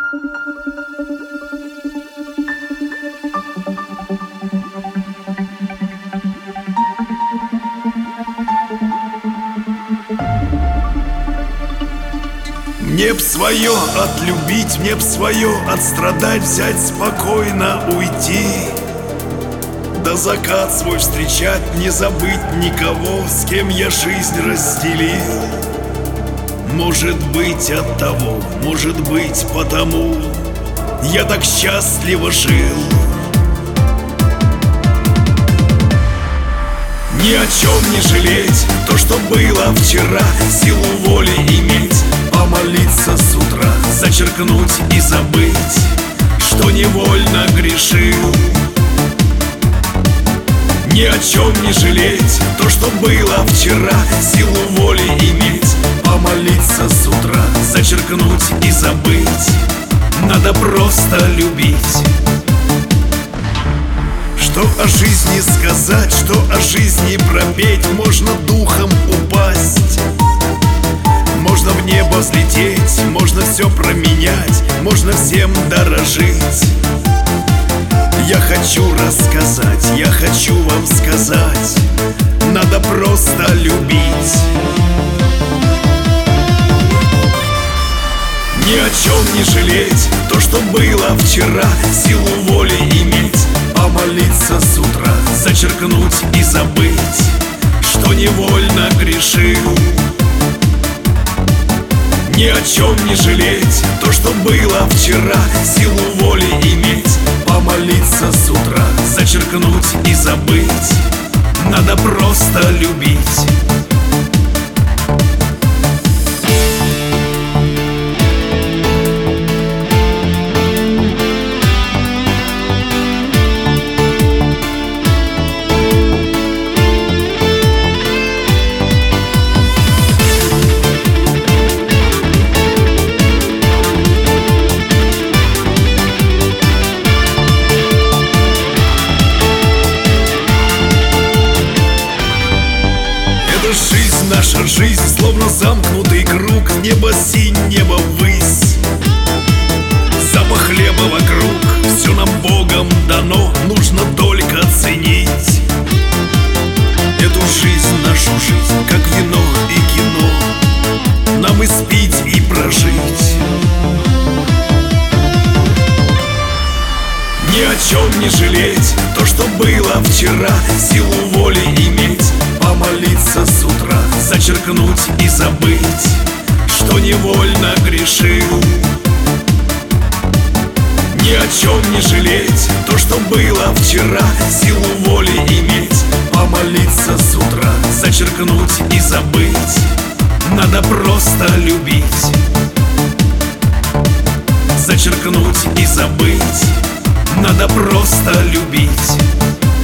Мне б свое отлюбить, мне б свое отстрадать, взять спокойно, уйти. Да закат свой встречать, не забыть никого, с кем я жизнь разделил. Может быть от того, может быть потому я так счастливо жил. Ни о чем не жалеть, то, что было вчера, силу воли иметь, помолиться с утра, зачеркнуть и забыть, что невольно грешил. Ни о чем не жалеть, то, что было вчера, силу воли иметь, помолиться с утра, зачеркнуть и забыть. Надо просто любить. Что о жизни сказать, что о жизни пропеть, можно духом упасть, можно в небо взлететь, можно все променять, можно всем дорожить. Я хочу рассказать, я хочу вам сказать, надо просто любить. Ни о чем не жалеть, то, что было вчера, силу воли иметь, помолиться с утра, зачеркнуть и забыть, что невольно грешил. Ни о чем не жалеть, то, что было вчера, силу воли иметь, помолиться с утра, зачеркнуть и забыть. Надо просто любить. Наша жизнь словно замкнутый круг, небо синь, небо ввысь, запах хлеба вокруг, все нам Богом дано, нужно только ценить эту жизнь, нашу жизнь, как вино и кино, нам испить и прожить. Ни о чем не жалеть, то, что было вчера, силу воли иметь, помолиться с утра, зачеркнуть и забыть, что невольно грешил. Ни о чем не жалеть, то, что было вчера, силу воли иметь, помолиться с утра, зачеркнуть и забыть. Надо просто любить. Зачеркнуть и забыть. Надо просто любить.